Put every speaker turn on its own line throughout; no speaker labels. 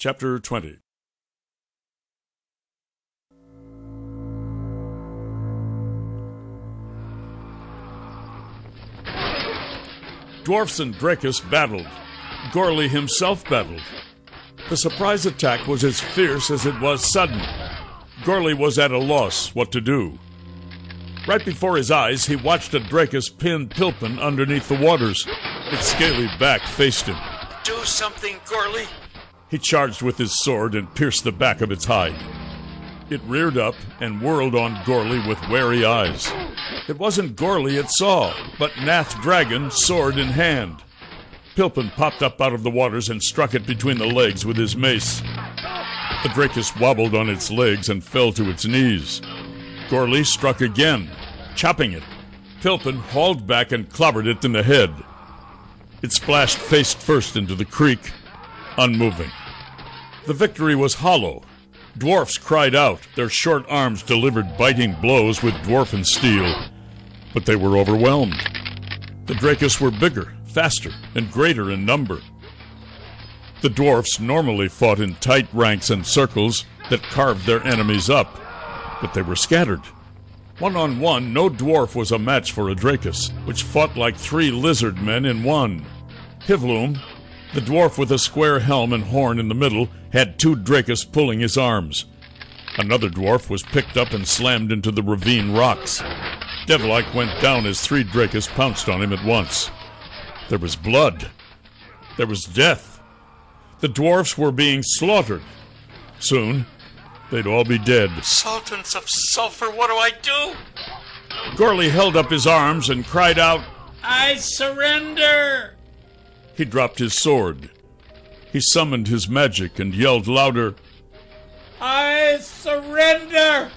Chapter 20. Dwarfs and Drakus battled. Gorley himself battled. The surprise attack was as fierce as it was sudden. Gorley was at a loss what to do. Right before his eyes, he watched a Drakus pin Pilpin underneath the waters. Its scaly back faced him.
Do something, Gorley!
He charged with his sword and pierced the back of its hide. It reared up and whirled on Gorley with wary eyes. It wasn't Gorley it saw, but Nath Dragon, sword in hand. Pilpin popped up out of the waters and struck it between the legs with his mace. The Drakus wobbled on its legs and fell to its knees. Gorley struck again, chopping it. Pilpin hauled back and clobbered it in the head. It splashed face first into the creek, unmoving. The victory was hollow. Dwarfs cried out. Their short arms delivered biting blows with dwarfen steel. But they were overwhelmed. The Drakus were bigger, faster, and greater in number. The dwarfs normally fought in tight ranks and circles that carved their enemies up, but they were scattered. One-on-one, no dwarf was a match for a Drakus, which fought like three lizard men in one. Hivlum, the dwarf with a square helm and horn in the middle, had two Drakus pulling his arms. Another dwarf was picked up and slammed into the ravine rocks. Devlike went down as three Drakus pounced on him at once. There was blood. There was death. The dwarfs were being slaughtered. Soon, they'd all be dead.
Sultans of Sulphur, what do I do?
Gorley held up his arms and cried out,
I surrender!
He dropped his sword. He summoned his magic and yelled louder,
I surrender!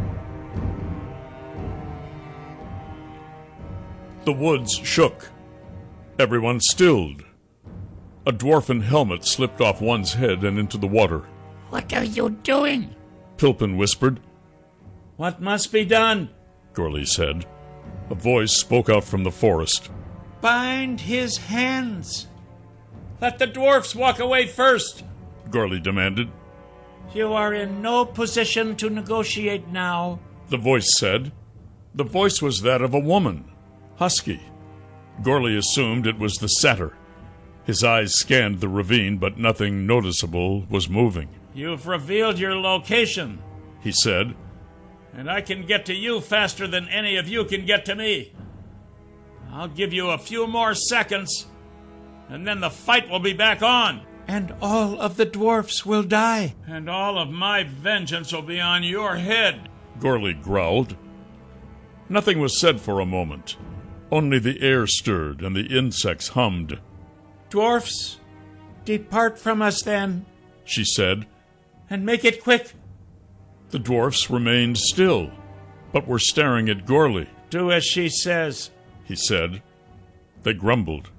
The woods shook. Everyone stilled. A dwarfen helmet slipped off one's head and into the water.
What are you doing?
Pilpin whispered.
What must be done?
Gorley said. A voice spoke out from the forest.
Bind his hands. Let the dwarfs walk away first.
Gorley demanded.
You are in no position to negotiate now.
The voice said. The voice was that of a woman, husky. Gorley assumed it was the satyr. His eyes scanned the ravine, but nothing noticeable was moving.
You've revealed your location,
he said.
And I can get to you faster than any of you can get to me. I'll give you a few more seconds, and then the fight will be back on.
And all of the dwarfs will die.
And all of my vengeance will be on your head.
Gorley growled. Nothing was said for a moment. Only the air stirred and the insects hummed.
Dwarfs, depart from us then,
she said.
And make it quick.
The dwarfs remained still, but were staring at Gorley.
Do as she says,
he said. They grumbled.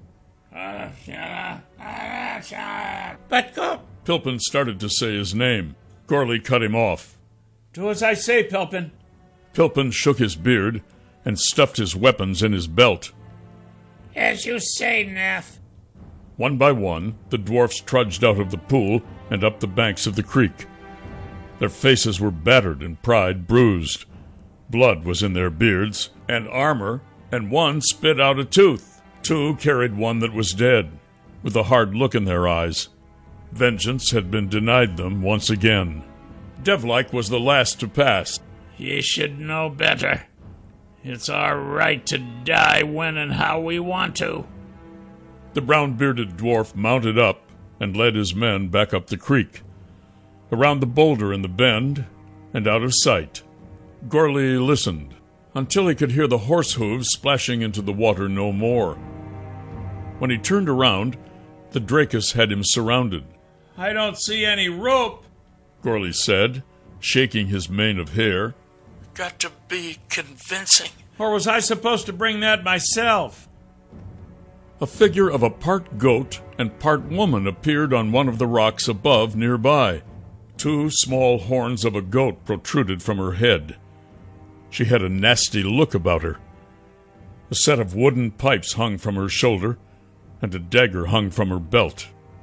Let go!
Pilpin started to say his name. Gorley cut him off.
Do as I say, Pilpin.
Pilpin shook his beard and stuffed his weapons in his belt.
As you say, Nath.
One by one, the dwarfs trudged out of the pool and up the banks of the creek. Their faces were battered and pride bruised. Blood was in their beards and armor, and one spit out a tooth. Two carried one that was dead, with a hard look in their eyes. Vengeance had been denied them once again. Devlike was the last to pass.
Ye should know better. It's our right to die when and how we want to.
The brown-bearded dwarf mounted up and led his men back up the creek, around the boulder in the bend, and out of sight. Gorley listened until he could hear the horse hooves splashing into the water no more. When he turned around, the Drakus had him surrounded.
I don't see any rope,
Gorley said, shaking his mane of hair.
Got to be convincing. Or was I supposed to bring that myself?
A figure of a part goat and part woman appeared on one of the rocks above nearby. Two small horns of a goat protruded from her head. She had a nasty look about her. A set of wooden pipes hung from her shoulder, and a dagger hung from her belt.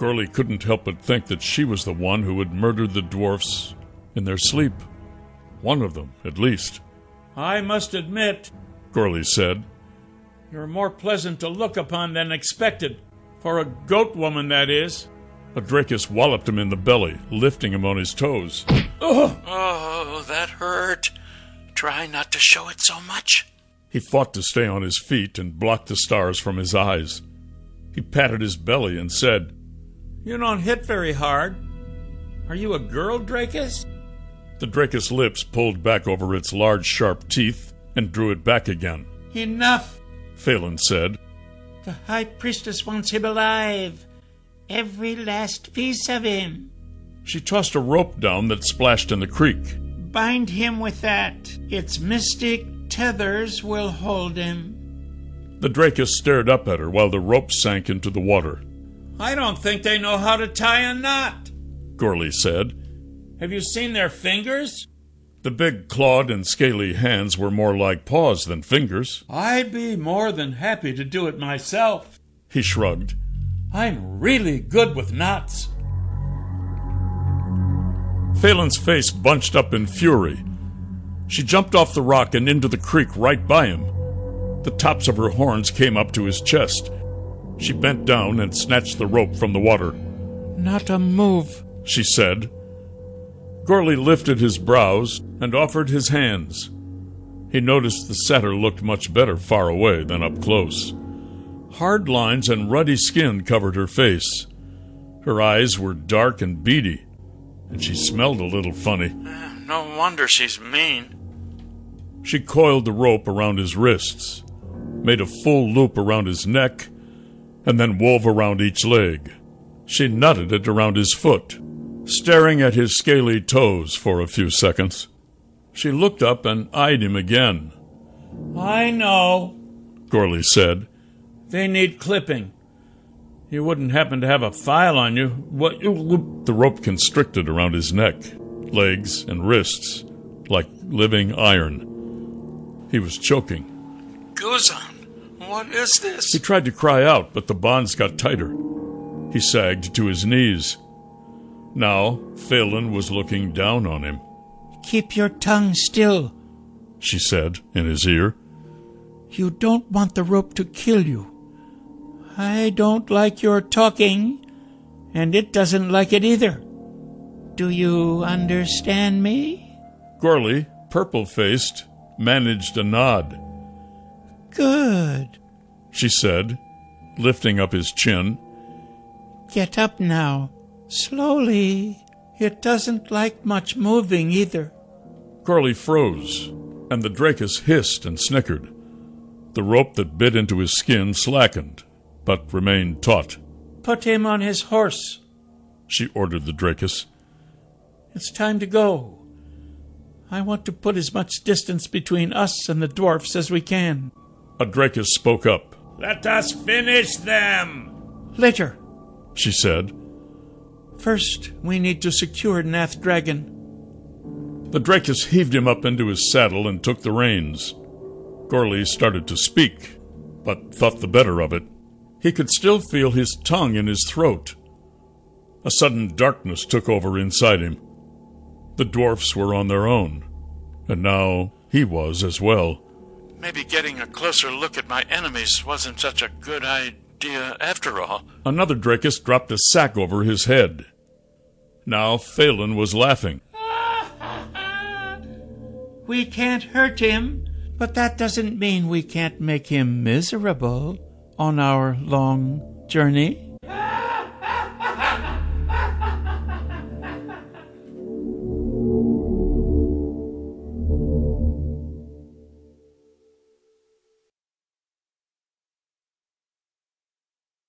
Gorley couldn't help but think that she was the one who had murdered the dwarfs in their sleep. One of them, at least.
I must admit,
Gorley said.
you're more pleasant to look upon than expected. For a goat woman, that is.
A Drakus walloped him in the belly, lifting him on his toes.
Oh, that hurt. Try not to show it so much.
He fought to stay on his feet and block the stars from his eyes. He patted his belly and said,
You don't hit very hard. Are you a girl, Drakus?
The Drakus' lips pulled back over its large, sharp teeth and drew it back again.
Enough.
Phelan said.
The High Priestess wants him alive. Every last piece of him.
She tossed a rope down that splashed in the creek.
Bind him with that. Its mystic tethers will hold him.
The Drakus stared up at her while the rope sank into the water.
I don't think they know how to tie a knot,
Gorley said.
Have you seen their fingers?
The big clawed and scaly hands were more like paws than fingers.
I'd be more than happy to do it myself.
He shrugged.
I'm really good with knots.
Phelan's face bunched up in fury. She jumped off the rock and into the creek right by him. The tops of her horns came up to his chest. She bent down and snatched the rope from the water.
Not a move,
she said. Gorley lifted his brows and offered his hands. He noticed the satyr looked much better far away than up close. Hard lines and ruddy skin covered her face. Her eyes were dark and beady, and she smelled a little funny.
No wonder she's mean.
She coiled the rope around his wrists, made a full loop around his neck, and then wove around each leg. She knotted it around his foot, staring at his scaly toes for a few seconds. She looked up and eyed him again.
I know,
Gorley said.
They need clipping. You wouldn't happen to have a file on you, what?
The rope constricted around his neck, legs, and wrists, like living iron. He was choking.
Guzan, what is this?
He tried to cry out, but the bonds got tighter. He sagged to his knees. Now, Phelan was looking down on him.
Keep your tongue still,
she said in his ear.
You don't want the rope to kill you. I don't like your talking, and it doesn't like it either. Do you understand me?
Gorley, purple-faced, managed a nod.
Good,
she said, lifting up his chin.
Get up now, slowly. It doesn't like much moving either.
Gorley froze, and the Drakus hissed and snickered. The rope that bit into his skin slackened, but remained taut.
Put him on his horse,
she ordered the Drakus.
It's time to go. I want to put as much distance between us and the dwarfs as we can.
A Drakus spoke up.
Let us finish them.
Later,
she said.
First, we need to secure Nath Dragon.
The Drakus heaved him up into his saddle and took the reins. Gorley started to speak, but thought the better of it. He could still feel his tongue in his throat. A sudden darkness took over inside him. The dwarfs were on their own, and now he was as well.
Maybe getting a closer look at my enemies wasn't such a good idea after all.
Another Drakus dropped a sack over his head. Now Phelan was laughing.
We can't hurt him, but that doesn't mean we can't make him miserable on our long journey.